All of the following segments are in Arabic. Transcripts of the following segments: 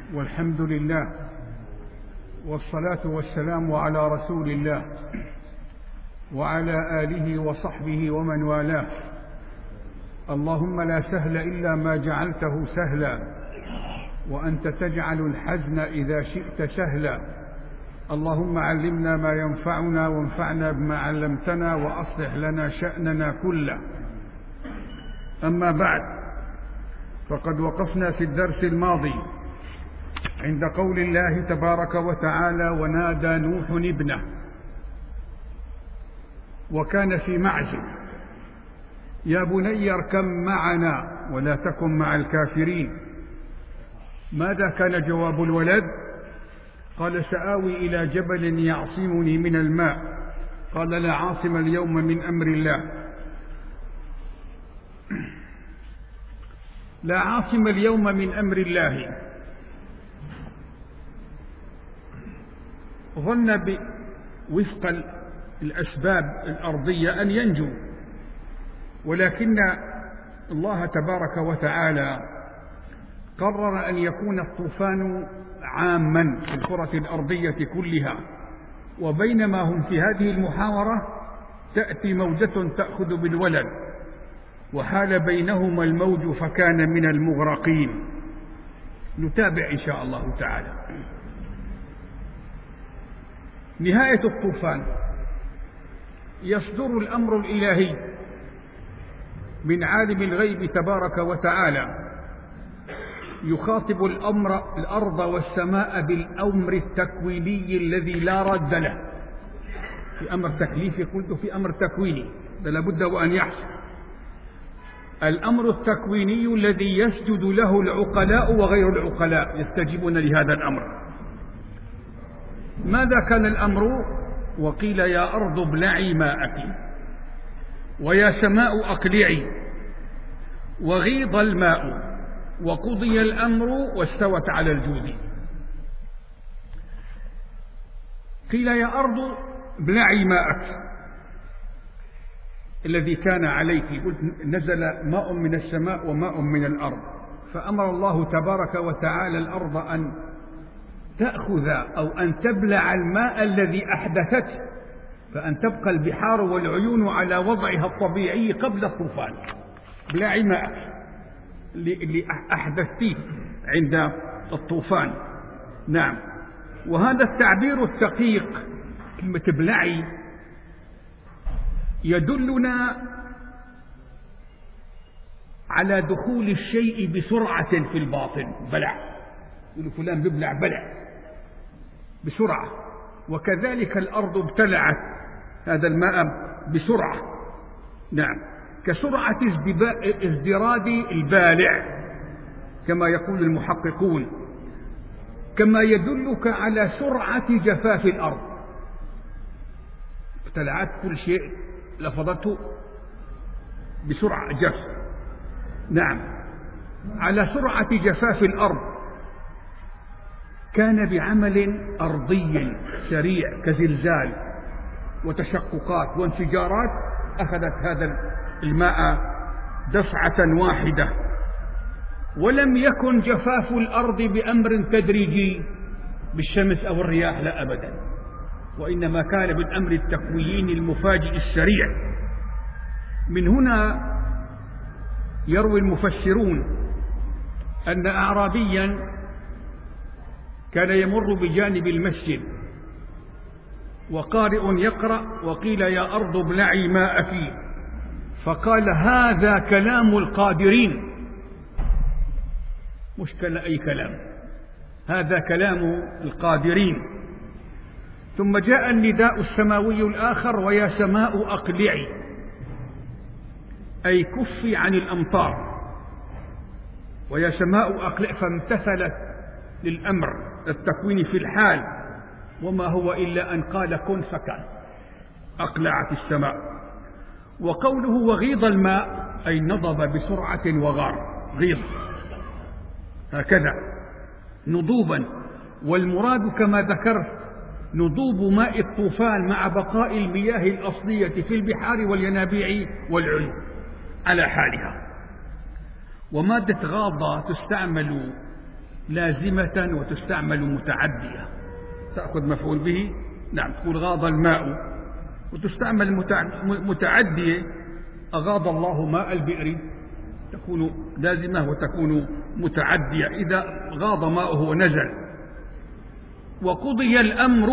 والحمد لله والصلاة والسلام على رسول الله وعلى آله وصحبه ومن والاه. اللهم لا سهل إلا ما جعلته سهلا وأنت تجعل الحزن إذا شئت سهلا. اللهم علمنا ما ينفعنا وانفعنا بما علمتنا وأصلح لنا شأننا كله. أما بعد، فقد وقفنا في الدرس الماضي عند قول الله تبارك وتعالى: ونادى نوح ابنه، وكان في معزل: يا بني اركب معنا ولا تكن مع الكافرين. ماذا كان جواب الولد؟ قال: سآوي إلى جبل يعصمني من الماء. قال: لا عاصم اليوم من أمر الله. لا عاصم اليوم من أمر الله. ظن وفق الأسباب الأرضية أن ينجو، ولكن الله تبارك وتعالى قرر أن يكون الطوفان عاما في الكرة الأرضية كلها. وبينما هم في هذه المحاورة تأتي موجة تأخذ بالولد، وحال بينهما الموج فكان من المغرقين. نتابع إن شاء الله تعالى. نهاية الطوفان: يصدر الأمر الإلهي من عالم الغيب تبارك وتعالى، يخاطب الأرض والسماء بالأمر التكويني الذي لا رد له. في أمر تكليفي قلت في أمر تكويني، ده لابد وأن يحصل. الأمر التكويني الذي يسجد له العقلاء وغير العقلاء يستجيبون لهذا الأمر. ماذا كان الأمر؟ وقيل: يا أرض ابلعي ماءك ويا سماء أقلعي وغيض الماء وقضي الأمر واستوت على الجود. قيل: يا أرض ابلعي ماءك الذي كان عليك. قلت نزل ماء من السماء وماء من الأرض، فأمر الله تبارك وتعالى الأرض أن تأخذ أو أن تبلع الماء الذي أحدثته، فأن تبقى البحار والعيون على وضعها الطبيعي قبل الطوفان. ابلعي ماءك اللي أحدثتيه عند الطوفان. نعم، وهذا التعبير الدقيق كلمة ابلعي يدلنا على دخول الشيء بسرعة في الباطن. بلع، يقول فلان ببلع، بلع بسرعة. وكذلك الأرض ابتلعت هذا الماء بسرعة. نعم، كسرعة ازدراد البالع كما يقول المحققون، كما يدلك على سرعة جفاف الأرض. ابتلعت كل شيء، لفظته بسرعة جف. نعم، على سرعة جفاف الأرض. كان بعمل أرضي سريع كزلزال وتشققات وانفجارات أخذت هذا الماء دفعة واحدة. ولم يكن جفاف الأرض بأمر تدريجي بالشمس أو الرياح، لا أبدا، وإنما كان بالأمر التكويني المفاجئ السريع. من هنا يروي المفسرون أن أعرابيا كان يمر بجانب المسجد وقارئ يقرأ: وقيل يا أرض ابلعي ماءك، فقال: هذا كلام القادرين. مش أي كلام، هذا كلام القادرين. ثم جاء النداء السماوي الآخر: ويا سماء أقلعي، أي كفي عن الأمطار. ويا سماء أقلع، فامتثلت للأمر التكويني في الحال، وما هو إلا أن قال كن فكان، أقلعت السماء. وقوله وغيض الماء أي نضب بسرعة وغار. غيض هكذا نضوبا، والمراد كما ذكرت نضوب ماء الطوفان مع بقاء المياه الأصلية في البحار والينابيع والعيون على حالها. ومادة غاضة تستعمل لازمة وتستعمل متعدية، تأخذ مفعول به، نعم، تقول غاض الماء، وتستعمل متعدية، أغاض الله ماء البئر، تكون لازمة وتكون متعدية إذا غاض ماؤه ونزل. وقضي الأمر،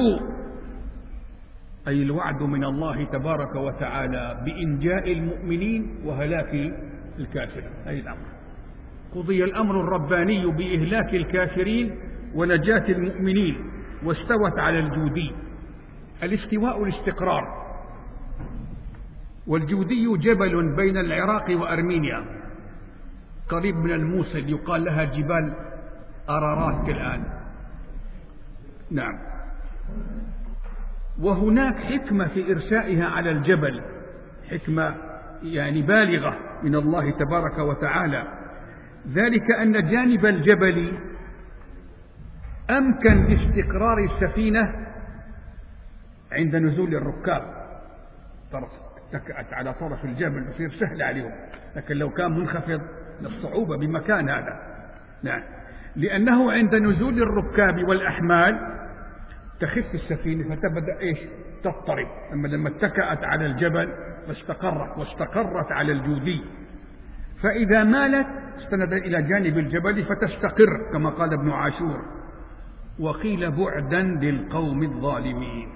أي الوعد من الله تبارك وتعالى بإنجاء المؤمنين وهلاك الكافرين، أي الأمر. قضي الأمر الرباني بإهلاك الكافرين ونجاة المؤمنين، واستوت على الجودي. الاستواء الاستقرار، والجودي جبل بين العراق وأرمينيا قريب من الموصل، يقال لها جبال أرارات الآن، نعم. وهناك حكمة في إرسائها على الجبل، حكمة يعني بالغة من الله تبارك وتعالى، ذلك أن جانب الجبل أمكن لاستقرار السفينة عند نزول الركاب، اتكأت على طرف الجبل يصير سهل عليهم، لكن لو كان منخفض للصعوبة بمكان هذا، نعم، لأنه عند نزول الركاب والأحمال تخف السفينة فتبدأ تضطرب. أما لما اتكأت على الجبل واستقرت على الجودي، فإذا مالت استندت إلى جانب الجبل فتستقر كما قال ابن عاشور. وقيل بعدا للقوم الظالمين.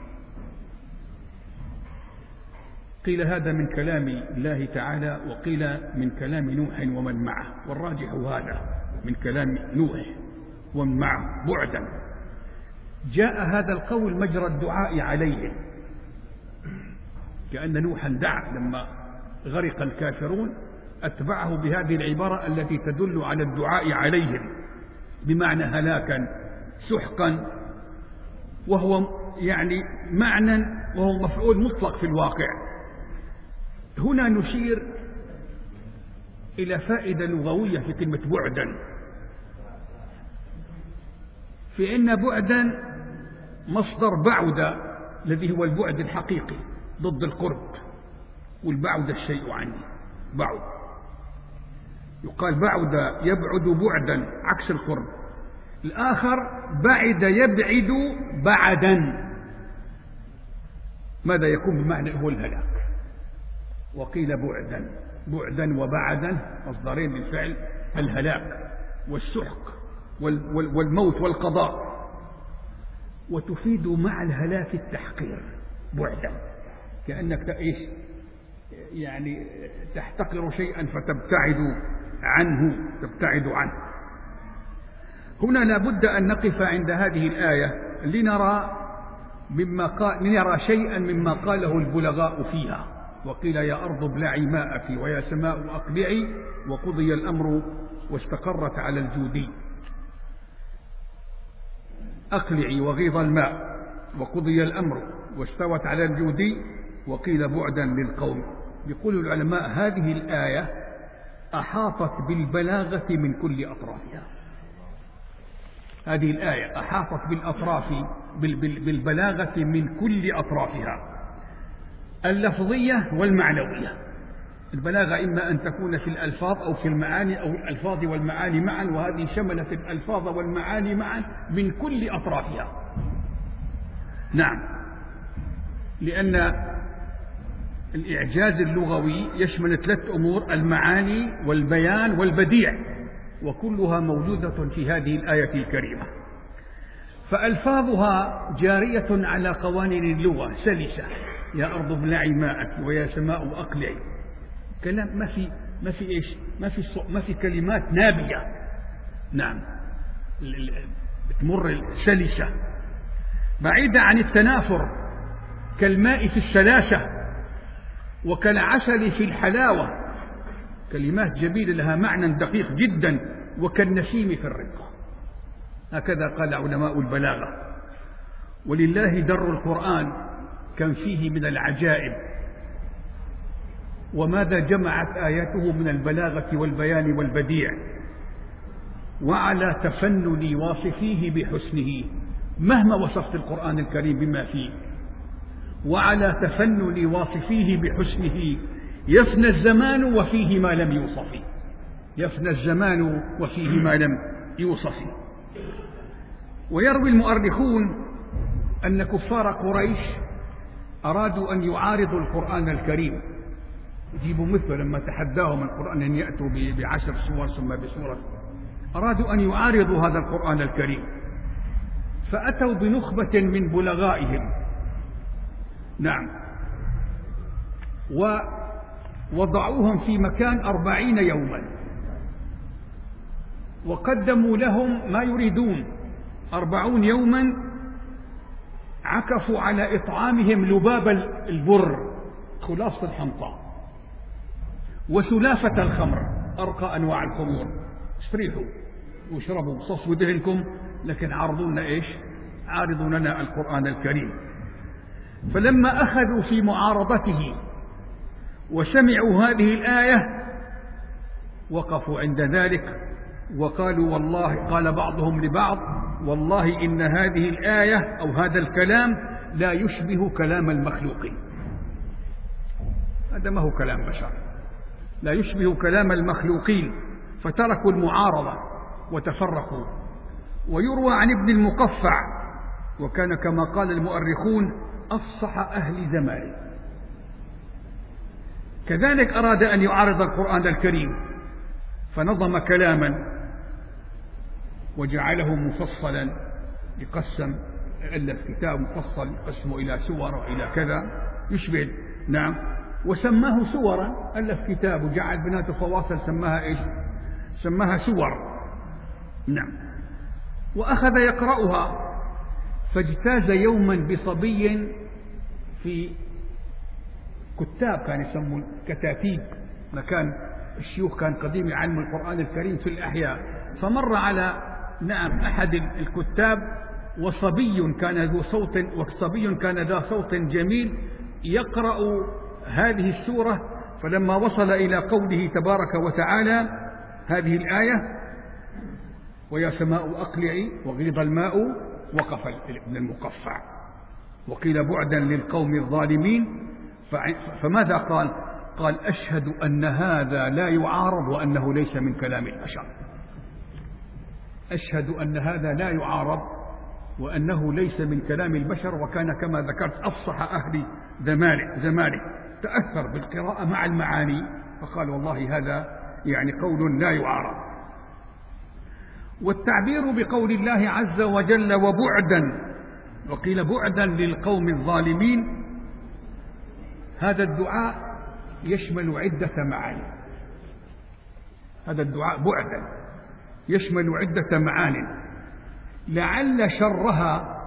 قيل هذا من كلام الله تعالى، وقيل من كلام نوح ومن معه، والراجح هذا من كلام نوح ومن معه بعدا. جاء هذا القول مجرى الدعاء عليهم، كأن نوحا دعا لما غرق الكافرون، أتبعه بهذه العبارة التي تدل على الدعاء عليهم، بمعنى هلاكا سحقا، وهو يعني معنى، وهو مفعول مطلق في الواقع. هنا نشير إلى فائدة لغوية في كلمة بعدا، في أن بعدا مصدر بعد، الذي هو البعد الحقيقي ضد القرب، والبعد الشيء عني، بعد، يقال بعد يبعد بعدا عكس القرب. الآخر بعد يبعد بعدا، ماذا يكون بمعنى هو الهلاك. وقيل بعدا وبعدا مصدرين للفعل الهلاك والسحق والموت والقضاء، وتفيد مع الهلاك التحقير بعدا، كأنك يعني تحتقر شيئا فتبتعد عنه. هنا لابد أن نقف عند هذه الآية لنرى شيئا مما قاله البلغاء فيها. وقيل يا أرض ابلعي ماءك ويا سماء أقلعي وقضي الأمر واستقرت على الجودي. أقلعي وغيض الماء وقضي الأمر واستوت على الجودي وقيل بعدا للقوم. يقول العلماء هذه الآية أحاطت بالبلاغة من كل أطرافها. هذه الآية أحاطت بالبلاغة من كل أطرافها، اللفظية والمعنوية. البلاغة إما أن تكون في الألفاظ أو في المعاني، أو الألفاظ والمعاني معا، وهذه شملت الألفاظ والمعاني معا من كل أطرافها. نعم، لأن الإعجاز اللغوي يشمل 3 أمور: المعاني والبيان والبديع، وكلها موجودة في هذه الآية الكريمة. فألفاظها جارية على قوانين اللغة سلسة، يا أرض ابلعي ماءك ويا سماء أقلعي، كلام ما في كلمات نابية، نعم، بتمر سلسة بعيدة عن التنافر، كالماء في السلاسة وكالعسل في الحلاوة، كلمات جميلة لها معنى دقيق جدا، وكالنسيم في الرقة. هكذا قال علماء البلاغة. ولله در القرآن كم فيه من العجائب، وماذا جمعت آياته من البلاغة والبيان والبديع. وعلى تفنن واصفيه بحسنه، مهما وصفت القرآن الكريم بما فيه، وعلى تفنن واصفيه بحسنه يفنى الزمان وفيه ما لم يوصف، يفنى الزمان وفيه ما لم يوصف. ويروي المؤرخون أن كفار قريش أرادوا أن يعارضوا القرآن الكريم، يجيبوا مثله لما تحداهم القرآن أن يأتوا ب10 سور ثم بسورة، أرادوا أن يعارضوا هذا القرآن الكريم، فأتوا بنخبة من بلغائهم، نعم، ووضعوهم في مكان 40 يوما، وقدموا لهم ما يريدون. 40 يوما عكفوا على إطعامهم لباب البر، خلاصة الحنطة، وسلافة الخمر، أرقى أنواع الخمور، استريحوا واشربوا صفوا ذهنكم، لكن عارضونا إيش؟ عارضوا لنا القرآن الكريم. فلما أخذوا في معارضته وسمعوا هذه الآية وقفوا عند ذلك وقالوا والله، قال بعضهم لبعض والله إن هذه الآية أو هذا الكلام لا يشبه كلام المخلوقين، هذا ما هو كلام بشر، لا يشبه كلام المخلوقين، فتركوا المعارضة وتفرقوا. ويروى عن ابن المقفع، وكان كما قال المؤرخون أفصح أهل زمانه، كذلك أراد أن يعارض القرآن الكريم فنظم كلاما وجعله مفصلا، يقسم، ألف كتاب مفصل يقسمه إلى سور وإلى كذا يشبه، نعم، وسماه سورا، ألف كتاب وجعل بناته فواصل سماها إيش؟ سماها سور، نعم. وأخذ يقرأها، فاجتاز يوما بصبي في كتاب كان يسمون كتاتيب، مكان الشيوخ كان قديم يعلم القرآن الكريم في الأحياء، فمر على نعم أحد الكتاب وصبي كان ذا صوت جميل يقرأ هذه السورة. فلما وصل إلى قوله تبارك وتعالى هذه الآية ويا سماء أقلعي وغيض الماء، وقف ابن المقفع وقيل بعدا للقوم الظالمين. فماذا قال؟ قال أشهد أن هذا لا يعارض وأنه ليس من كلام البشر، أشهد أن هذا لا يعارض وأنه ليس من كلام البشر. وكان كما ذكرت أفصح أهل زمانه، تأثر بالقراءة مع المعاني، فقال والله هذا يعني قول لا يعارض. والتعبير بقول الله عز وجل وبعدا، وقيل بعدا للقوم الظالمين، هذا الدعاء يشمل عدة معاني، هذا الدعاء بعدا يشمل عدة معاني، لعل شرها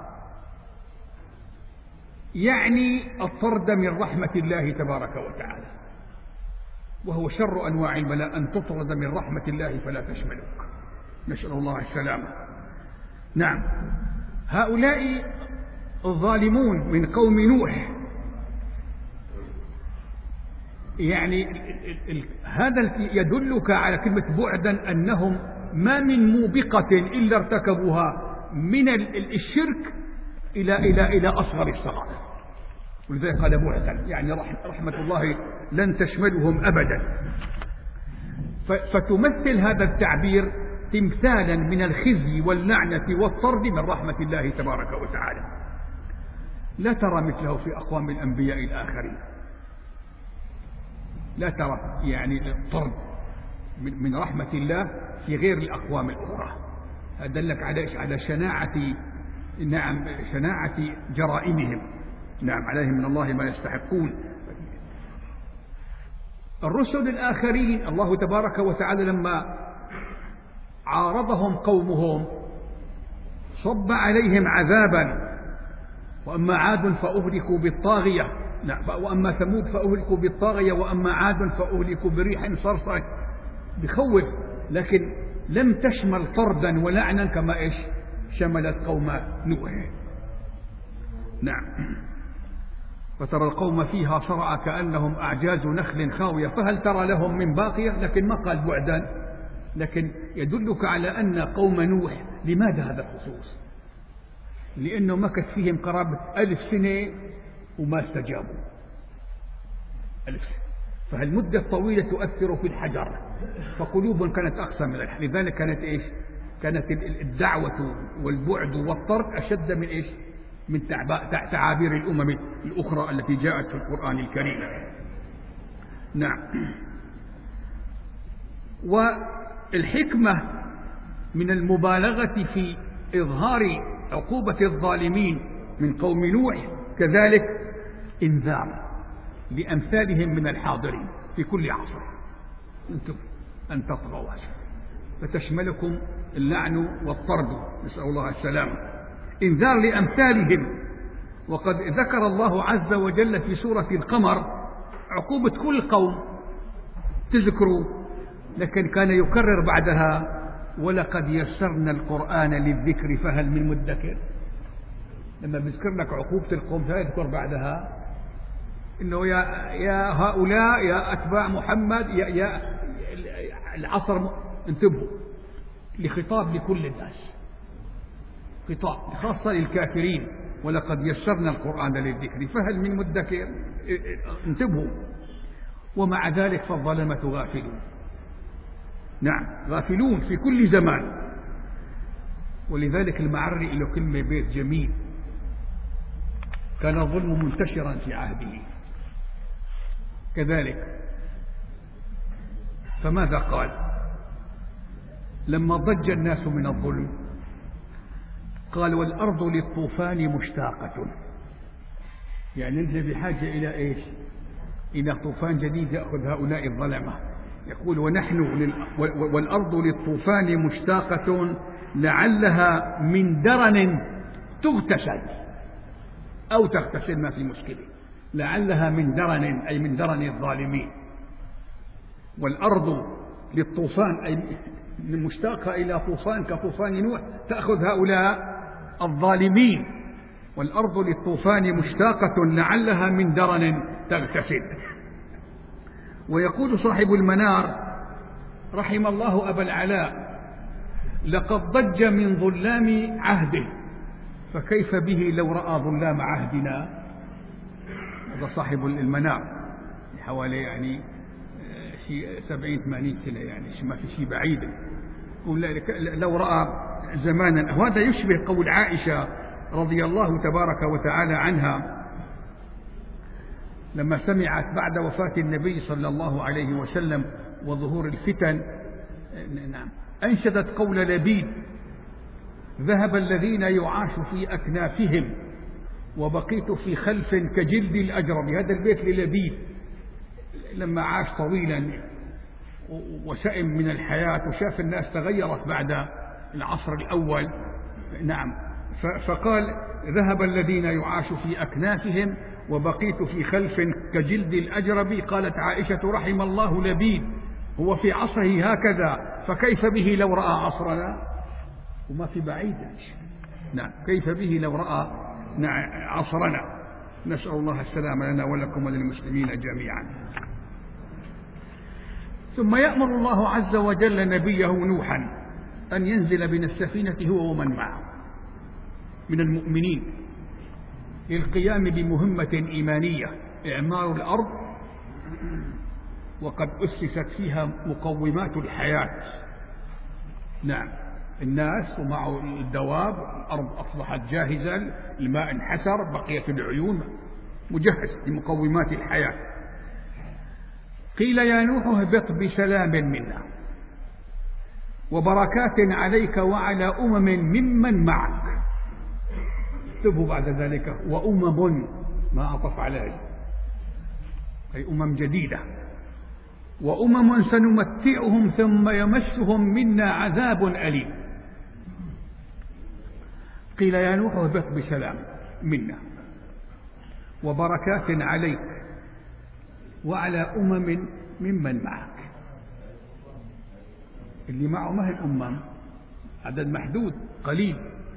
يعني الطرد من رحمة الله تبارك وتعالى، وهو شر أنواع البلاء أن تطرد من رحمة الله فلا تشملك، نسأل الله السلامة. نعم، هؤلاء الظالمون من قوم نوح، يعني هذا يدلك على كلمة بعدا أنهم ما من موبقة إلا ارتكبوها من الشرك إلى أصغر الصغائر، ولذلك قال بعدا يعني رحمة الله لن تشملهم أبدا. فتمثل هذا التعبير تمثالا من الخزي واللعنة والطرد من رحمة الله تبارك وتعالى، لا ترى مثله في أقوام الأنبياء الآخرين، لا ترى يعني الطرد من رحمة الله في غير الأقوام الأخرى. أدلك على شناعة، نعم، شناعة جرائمهم، نعم، عليهم من الله ما يستحقون. الرسل الآخرين الله تبارك وتعالى لما عارضهم قومهم صب عليهم عذابا، وأما عاد فأهلكوا بالطاغية، وأما ثمود فأهلكوا بالطاغية، وأما عاد فأهلكوا بريح صرصر، بخوف، لكن لم تشمل طردا ولعنا كما إيش شملت قوم نوح. نعم، فترى القوم فيها صرعى كأنهم أعجاز نخل خاوية فهل ترى لهم من باقية، لكن ما قال بعدا، لكن يدلك على أن قوم نوح، لماذا هذا الخصوص؟ لأنه مكث فيهم قرابة 1000 سنة وما استجابوا، 1000 سنة، فهالمدة الطويلة تؤثر في الحجر، فقلوب كانت أقسى من الحجر، لذلك كانت إيش كانت الدعوة والبعد والطرد أشد من إيش؟ من تعابير الأمم الأخرى التي جاءت في القرآن الكريم. نعم. والحكمة من المبالغة في إظهار عقوبة الظالمين من قوم نوح كذلك إنذار لأمثالهم من الحاضرين في كل عصر، أنتم أن تطغوا فتشملكم اللعن والطرد، نسأل الله السلامة. إنذار لأمثالهم. وقد ذكر الله عز وجل في سورة القمر عقوبة كل قوم تذكروا، لكن كان يكرر بعدها ولقد يسرنا القرآن للذكر فهل من مدكر. لما بيذكر لك عقوبة القوم يذكر بعدها إنه يا هؤلاء يا أتباع محمد يا العصر انتبهوا، لخطاب لكل الناس، خطاب خاصة للكافرين. ولقد يسرنا القرآن للذكر فهل من مدكر، انتبهوا. ومع ذلك فالظلمة غافلون. نعم غافلون في كل زمان. ولذلك المعري له كلمة بيت جميل، كان الظلم منتشرا في عهده كذلك. فماذا قال لما ضج الناس من الظلم؟ قال والأرض للطوفان مشتاقة. يعني انت بحاجة إلى إيش؟ إلى طوفان جديد يأخذ هؤلاء الظلمة. يقول والأرض للطوفان مشتاقة لعلها من درن تغتسل أو تغتسل، ما في مشكلة. لعلها من درن أي من درن الظالمين. والأرض للطوفان أي مشتاقة إلى طوفان كطوفان نوح تأخذ هؤلاء الظالمين. والأرض للطوفان مشتاقة لعلها من درن تغتسل. ويقول صاحب المنار رحم الله أبا العلاء لقد ضج من ظلام عهده فكيف به لو رأى ظلام عهدنا. هذا صاحب المنار حوالي يعني شيء 70-80 سنة، يعني ما في شيء بعيد. لو رأى زمانا. وهذا يشبه قول عائشة رضي الله تبارك وتعالى عنها لما سمعت بعد وفاة النبي صلى الله عليه وسلم وظهور الفتن، نعم، أنشدت قول لبيد ذهب الذين يعاش في أكنافهم وبقيت في خلف كجلد الأجرب. هذا البيت للبيد لما عاش طويلا وسئم من الحياة وشاف الناس تغيرت بعد العصر الأول. نعم. فقال ذهب الذين يعاش في أكنافهم وبقيت في خلف كجلد الأجرب. قالت عائشة رحم الله لبيد هو في عصره هكذا فكيف به لو رأى عصرنا. وما في بعيد. نعم كيف به لو رأى عصرنا. نسأل الله السلامة لنا ولكم وللمسلمين جميعا. ثم يأمر الله عز وجل نبيه نوحا أن ينزل من السفينة هو ومن معه من المؤمنين للقيام بمهمة إيمانية إعمار الأرض. وقد أسست فيها مقومات الحياة. نعم الناس ومع الدواب. الأرض أصبحت جاهزة، الماء انحسر، بقيت العيون مجهز لمقومات الحياة. قيل يا نوح اهبط بسلام منا وبركات عليك وعلى أمم ممن معك. اكتبوا بعد ذلك وأمم ما أطف عليه أي أمم جديدة. وأمم سنمتعهم ثم يمسهم منا عذاب أليم. قيل يا نوح اهبط بسلام منا وبركات عليك وعلى أمم ممن معك. اللي معه ما هي الأمم، عدد محدود قليل.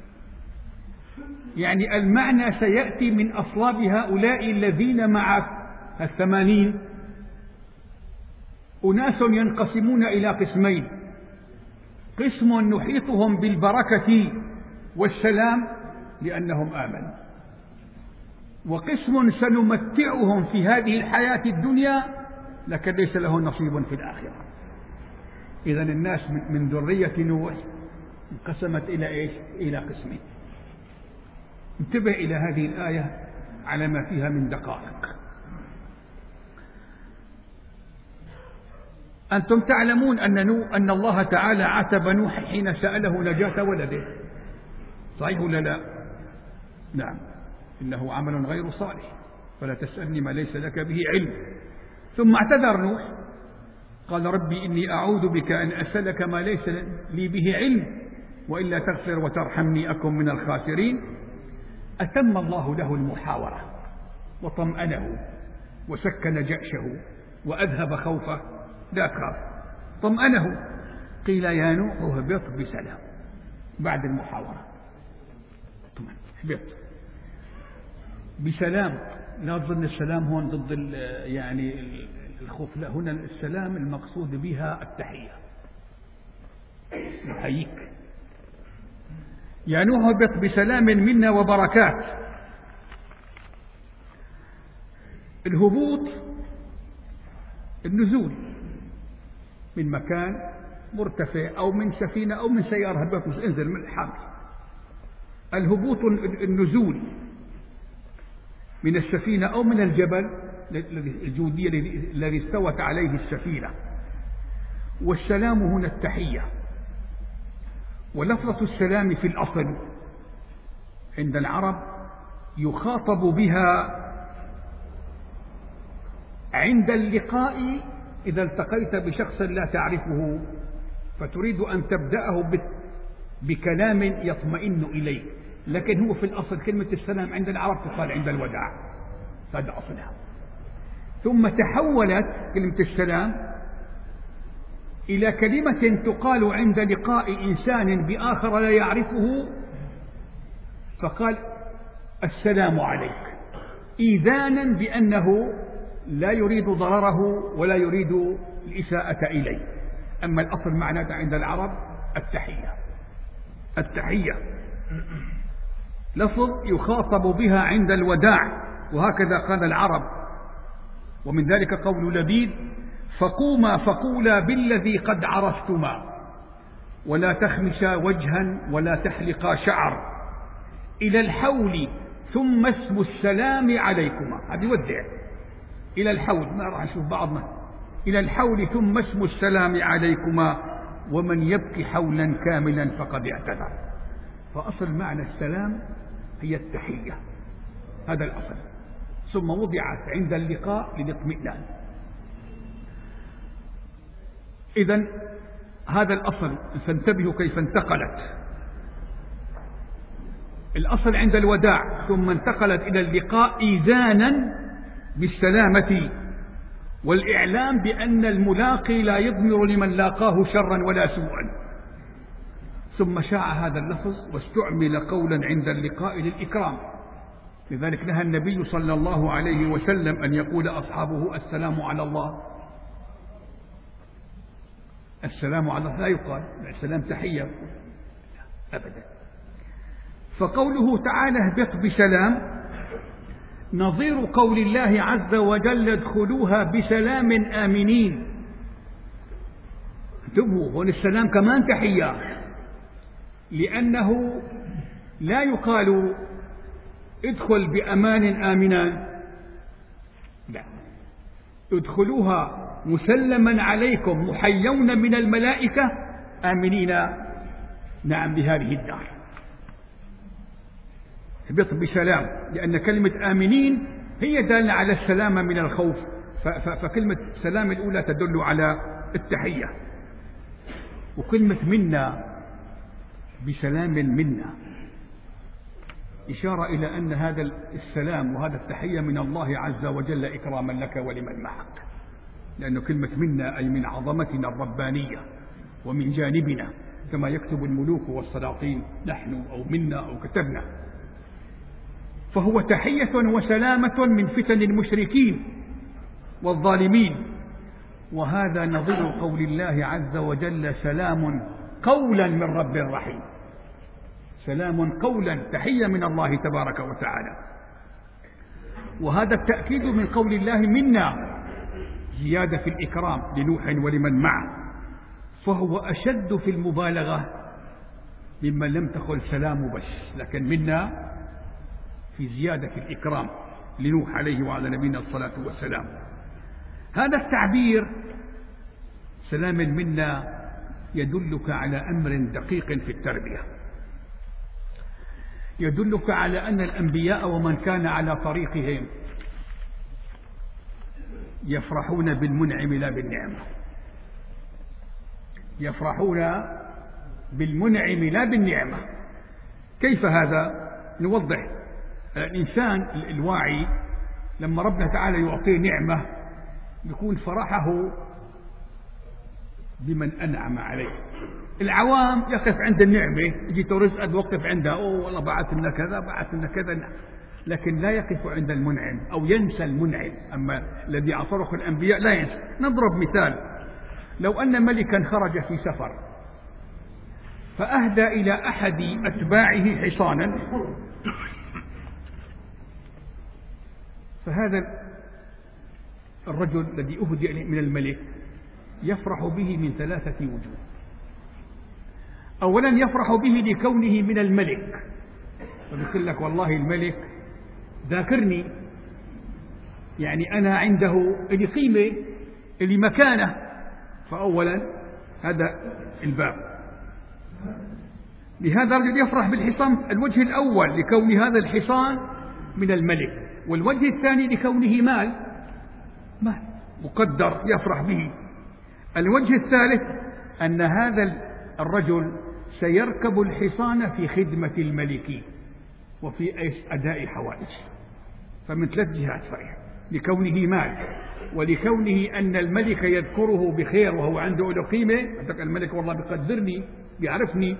يعني المعنى سيأتي من أصلاب هؤلاء الذين معك 80 أناس ينقسمون إلى قسمين: قسم نحيطهم بالبركة والسلام لأنهم آمنوا، وقسم سنمتعهم في هذه الحياة الدنيا لكن ليس له نصيب في الآخرة. إذن الناس من ذرية نوح انقسمت إلى إيش؟ إلى قسمين. انتبه إلى هذه الآية على ما فيها من دقائق. أنتم تعلمون أن الله تعالى عاتب نوح حين سأله نجاة ولده، صحيح ولا لا؟ نعم، إنه عمل غير صالح فلا تسألني ما ليس لك به علم. ثم اعتذر نوح قال ربي إني أعوذ بك أن أسألك ما ليس لي به علم وإلا تغفر وترحمني أكن من الخاسرين. أتم الله له المحاورة وطمأنه وسكن جأشه وأذهب خوفه. لا تخاف، طمأنه. قيل يا نوح اهبط بسلام. بعد المحاورة اهبط بسلام. لا تظن السلام هون ضد يعني الخوف، لا، هنا السلام المقصود بها التحية. نحييك يا نوح اهبط بسلام منا وبركات. الهبوط النزول من مكان مرتفع أو من سفينة أو من سيارة، هبط انزل من الحامل. الهبوط النزول من السفينة أو من الجبل الجودي الذي استوت عليه السفينة. والسلام هنا التحية. ولفظة السلام في الأصل عند العرب يخاطب بها عند اللقاء إذا التقيت بشخص لا تعرفه فتريد أن تبدأه بكلام يطمئن إليه، لكن هو في الأصل كلمة السلام عند العرب تقال عند الوداع، هذا أصلها. ثم تحولت كلمة السلام إلى كلمة تقال عند لقاء إنسان بآخر لا يعرفه، فقال السلام عليك، إيذانا بأنه لا يريد ضرره ولا يريد الإساءة إليه. أما الأصل معناه عند العرب التحية. التحية لفظ يخاطب بها عند الوداع، وهكذا قال العرب. ومن ذلك قول لبيد فقوما فقولا بالذي قد عرفتما ولا تخمشا وجها ولا تحلقا شعر إلى الحول ثم اسم السلام عليكما. هذه ودع إلى الحول، ما راح نشوف بعضنا. إلى الحول ثم اسم السلام عليكما ومن يبكي حولا كاملا فقد اعتذر. فأصل معنى السلام هي التحية، هذا الأصل، ثم وضعت عند اللقاء للاطمئنان. إذن هذا الأصل، فانتبهوا كيف انتقلت. الأصل عند الوداع ثم انتقلت إلى اللقاء إيذانا بالسلامة والإعلام بأن الملاقي لا يضمر لمن لاقاه شرا ولا سوءا. ثم شاع هذا اللفظ واستعمل قولا عند اللقاء للإكرام. لذلك نهى النبي صلى الله عليه وسلم أن يقول أصحابه السلام على الله. السلام على الله لا يقال، السلام تحية أبدا. فقوله تعالى اهبط بسلام نظير قول الله عز وجل ادخلوها بسلام آمنين. انتبهوا، هون السلام كمان تحية، لأنه لا يقال ادخل بأمان آمنا، لا، ادخلوها مسلما عليكم محيون من الملائكة آمنين نعم بهذه الدار. اهبط بسلام، لأن كلمة آمنين هي دالة على السلامة من الخوف، فكلمة سلام الأولى تدل على التحية. وكلمة منا بسلام منا إشارة إلى أن هذا السلام وهذا التحية من الله عز وجل إكراما لك ولمن معك، لأن كلمة منا أي من عظمتنا الربانية ومن جانبنا، كما يكتب الملوك والسلاطين نحن أو منا أو كتبنا. فهو تحية وسلامة من فتن المشركين والظالمين. وهذا نظير قول الله عز وجل سلام قولا من رب رحيم. سلام قولا، تحية من الله تبارك وتعالى. وهذا التأكيد من قول الله منا زيادة في الإكرام لنوح ولمن معه، فهو أشد في المبالغة ممن لم تخل سلام بس، لكن منا في زيادة الإكرام لنوح عليه وعلى نبينا الصلاة والسلام. هذا التعبير سلام منا يدلك على أمر دقيق في التربية، يدلك على أن الأنبياء ومن كان على طريقهم يفرحون بالمنعم لا بالنعمة، يفرحون بالمنعم لا بالنعمة. كيف هذا؟ نوضح. الإنسان الواعي لما ربنا تعالى يعطيه نعمة يكون فرحه بمن أنعم عليه. العوام يقف عند النعمة، يجي رزق وقف عندها، أوه والله بعث لنا كذا بعث لنا كذا، لكن لا يقف عند المنعم أو ينسى المنعم. أما الذي عصره الأنبياء لا ينسى. نضرب مثال: لو أن ملكا خرج في سفر فأهدى إلى أحد أتباعه حصانا، فهذا الرجل الذي أهدي من الملك يفرح به من 3 وجوه. أولا يفرح به لكونه من الملك، فبيقول لك والله الملك ذاكرني، يعني أنا عنده لي قيمة لي مكانة. فأولا هذا الباب. لهذا الرجل يفرح بالحصان، الوجه الأول لكون هذا الحصان من الملك، والوجه الثاني لكونه مال مقدر يفرح به. الوجه الثالث أن هذا الرجل سيركب الحصان في خدمة الملك وفي أداء حوائجه. فمن 3 جهات فرح: لكونه مال، ولكونه أن الملك يذكره بخير وهو عنده له قيمة، الملك والله بيقدرني بيعرفني،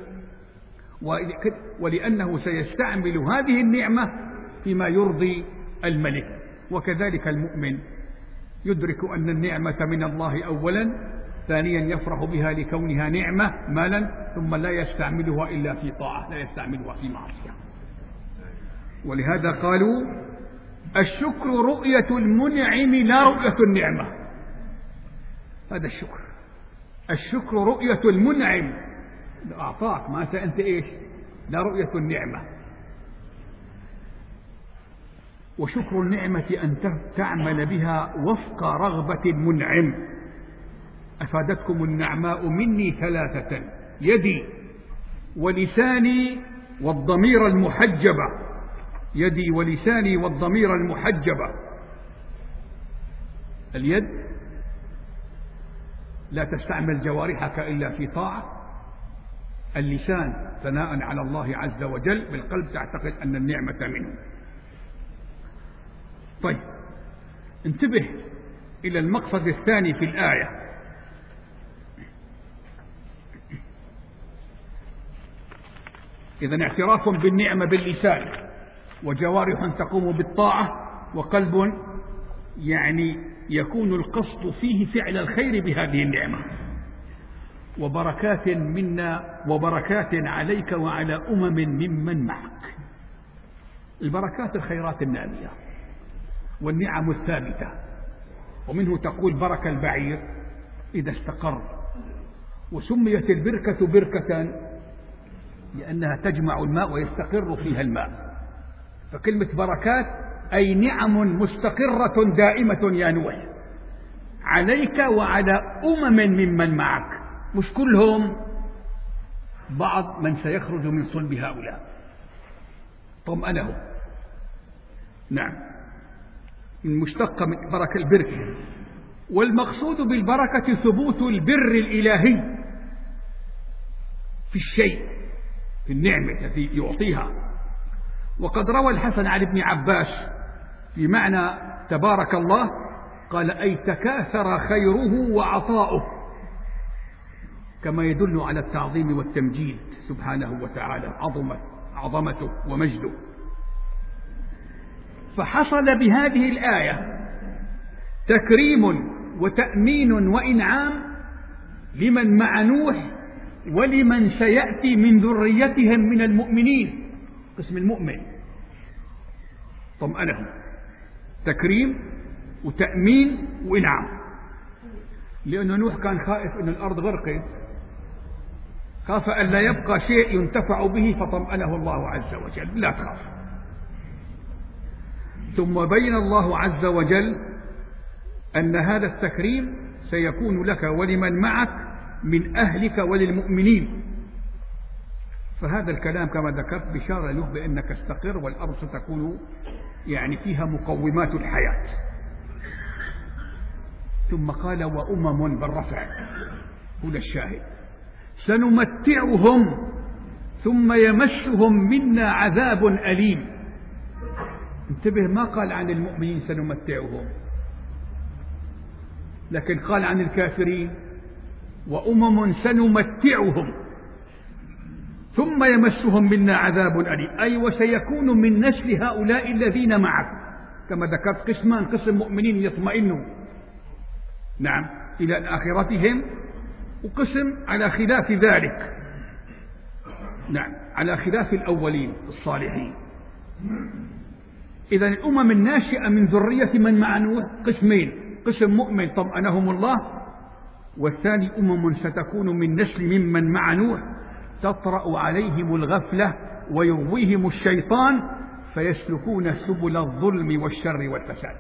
ولأنه سيستعمل هذه النعمة فيما يرضي الملك. وكذلك المؤمن يدرك أن النعمة من الله أولا، ثانيا يفرح بها لكونها نعمة مالا، ثم لا يستعملها إلا في طاعة، لا يستعملها في معصية. ولهذا قالوا الشكر رؤية المنعم لا رؤية النعمة. هذا الشكر، الشكر رؤية المنعم أعطاك، ما أنت إيش؟ لا رؤية النعمة. وشكر النعمة أن تعمل بها وفق رغبة المنعم. أفادتكم النعماء مني 3: يدي ولساني والضمير المحجبة. يدي ولساني والضمير المحجبة. اليد لا تستعمل جوارحك إلا في طاعة. اللسان ثناء على الله عز وجل، بالقلب تعتقد أن النعمة منه. طيب انتبه إلى المقصد الثاني في الآية. إذن اعتراف بالنعمة باللسان، وجوارح تقوم بالطاعة، وقلب يعني يكون القصد فيه فعل الخير بهذه النعمة. وبركات منا وبركات عليك وعلى ممن معك. البركات الخيرات النامية والنعم الثابتة. ومنه تقول برك البعير إذا استقر. وسميت البركة بركة لأنها تجمع الماء ويستقر فيها الماء. فكلمة بركات أي نعم مستقرة دائمة يا نوح عليك وعلى ممن معك، مش كلهم، بعض من سيخرج من صلب هؤلاء. طمأنهم. نعم، المشتقة من بركة البركة. والمقصود بالبركة ثبوت البر الإلهي في الشيء، في النعمة التي يعطيها. وقد روى الحسن عن ابن عباس في معنى تبارك الله قال أي تكاثر خيره وعطاؤه، كما يدل على التعظيم والتمجيد سبحانه وتعالى، عظمته ومجده. فحصل بهذه الآية تكريم وتأمين وإنعام لمن مع نوح ولمن سيأتي من ذريتهم من المؤمنين. قسم المؤمن طمأنهم، تكريم وتأمين وإنعام. لأن نوح كان خائف أن الأرض غرقت، خاف أن لا يبقى شيء ينتفع به فطمأنه الله عز وجل، لا تخاف. ثم بين الله عز وجل أن هذا التكريم سيكون لك ولمن معك من أهلك وللمؤمنين. فهذا الكلام كما ذكرت بشارة له بأنك استقر والأرض ستكون يعني فيها مقومات الحياة. ثم قال وأمم بالرفع، هنا الشاهد، سنمتعهم ثم يمسهم منا عذاب أليم. انتبه، ما قال عن المؤمنين سنمتعهم، لكن قال عن الكافرين وأمم سنمتعهم ثم يمسهم منا عذاب أليم، أي وسيكون من نسل هؤلاء الذين معك كما ذكرت قسمان، قسم مؤمنين يطمئنوا نعم إلى آخرتهم، وقسم على خلاف ذلك نعم على خلاف الأولين الصالحين. إذن الأمم الناشئة من ذرية من مع نوح قسمين، قسم مؤمن طمأنهم الله، والثاني أمم ستكون من نسل ممن مع نوح تطرأ عليهم الغفلة ويغويهم الشيطان فيسلكون سبل الظلم والشر والفساد.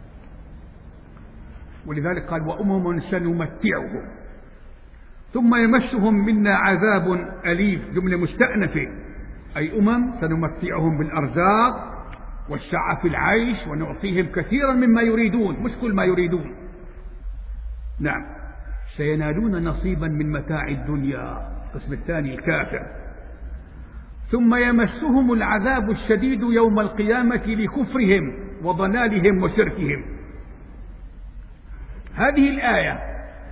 ولذلك قال وأمم سنمتعهم ثم يمسهم منا عذاب أليم، جملة مستأنفة، أي سنمتعهم بالأرزاق والسعة في العيش ونعطيهم كثيرا مما يريدون، مش كل ما يريدون، نعم سينالون نصيبا من متاع الدنيا، القسم الثاني الكافر. ثم يمسهم العذاب الشديد يوم القيامة لكفرهم وضلالهم وشركهم. هذه الآية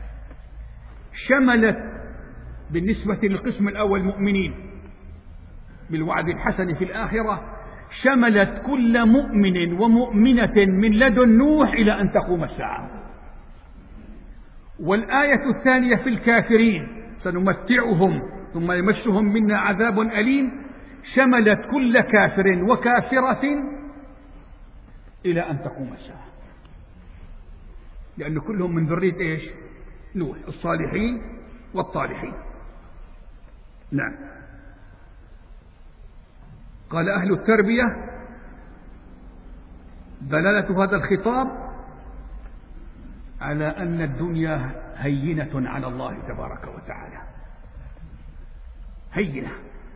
شملت بالنسبة للقسم الأول المؤمنين بالوعد الحسن في الآخرة، شملت كل مؤمن ومؤمنة من لدن نوح إلى أن تقوم الساعة. والآية الثانية في الكافرين سنمتعهم ثم يمسهم منا عذاب أليم، شملت كل كافر وكافرة إلى أن تقوم الساعة، لأن كلهم من ذرية إيش؟ نوح، الصالحين والطالحين. نعم. قال أهل التربية دلالة هذا الخطاب على أن الدنيا هينة على الله تبارك وتعالى، هينة.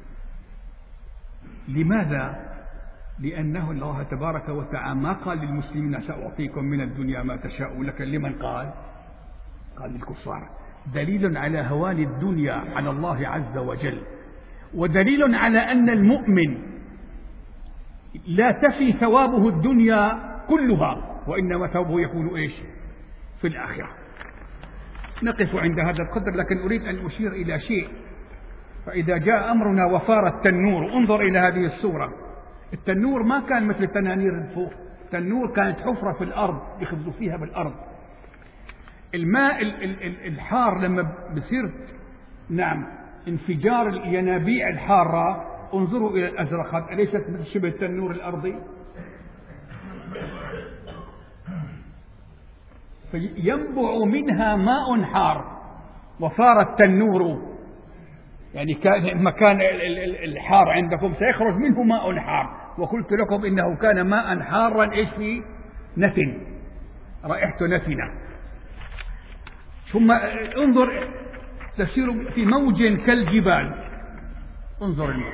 لماذا؟ لأنه الله تبارك وتعالى ما قال للمسلمين سأعطيكم من الدنيا ما تشاء، لكن لمن قال للكفار، دليل على هوان الدنيا على الله عز وجل، ودليل على أن المؤمن لا تفي ثوابه الدنيا كلها، وإنما ثوابه يكون إيش؟ في الآخرة. نقف عند هذا القدر، لكن أريد أن أشير إلى شيء. فإذا جاء أمرنا وفار التنور، انظر إلى هذه الصورة. التنور ما كان مثل التنانير الفوق، التنور كانت حفرة في الأرض يخبزوا فيها بالأرض. الماء الحار لما بصير نعم انفجار الينابيع الحارة، انظروا إلى الأزرق، أليست مثل شبه التنور الأرضي؟ فينبع منها ماء حار، وفار التنور، يعني كان مكان الحار عندكم سيخرج منه ماء حار، وقلت لكم إنه كان ماء حارا إيش فيه؟ نتن، رائحته نتنة. ثم انظر تسير في موج كالجبال، انظر الموج.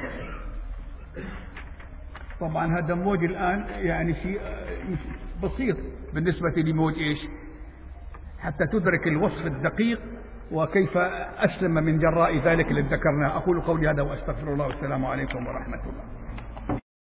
طبعا هذا الموج الآن يعني شيء بسيط بالنسبة لموج إيش؟ حتى تدرك الوصف الدقيق وكيف أسلم من جراء ذلك اللي ذكرناه. أقول قولي هذا وأستغفر الله، والسلام عليكم ورحمة الله.